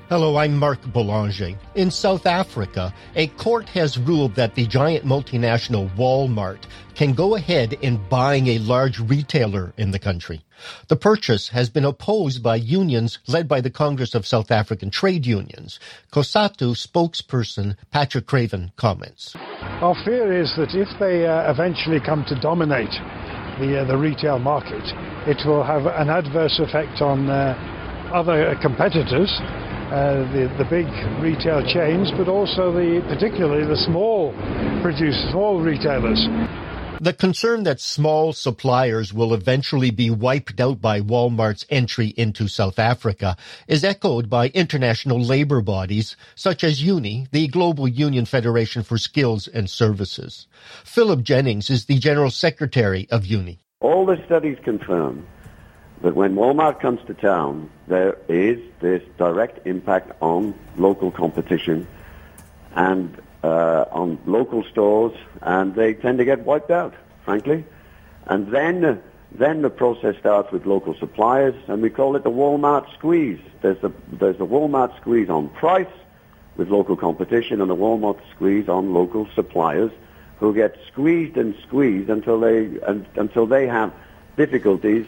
Hello, I'm Mark Boulanger. In South Africa, a court has ruled that the giant multinational Walmart can go ahead in buying a large retailer in the country. The purchase has been opposed by unions led by the Congress of South African Trade Unions. COSATU spokesperson Patrick Craven comments. Our fear is that if they eventually come to dominate the retail market, it will have an adverse effect on other competitors, the big retail chains, but also particularly the small producers, small retailers. The concern that small suppliers will eventually be wiped out by Walmart's entry into South Africa is echoed by international labor bodies such as UNI, the Global Union Federation for Skills and Services. Philip Jennings is the General Secretary of UNI. All the studies confirm that when Walmart comes to town, there is this direct impact on local competition and on local stores, and they tend to get wiped out, frankly. And then the process starts with local suppliers, and we call it the Walmart squeeze. There's the Walmart squeeze on price with local competition, and the Walmart squeeze on local suppliers who get squeezed and squeezed until they have difficulties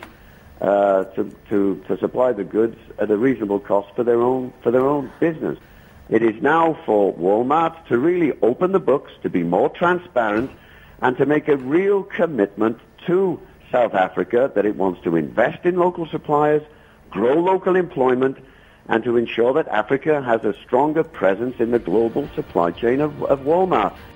to supply the goods at a reasonable cost for their own business. It is now for Walmart to really open the books, to be more transparent, and to make a real commitment to South Africa that it wants to invest in local suppliers, grow local employment, and to ensure that Africa has a stronger presence in the global supply chain of Walmart.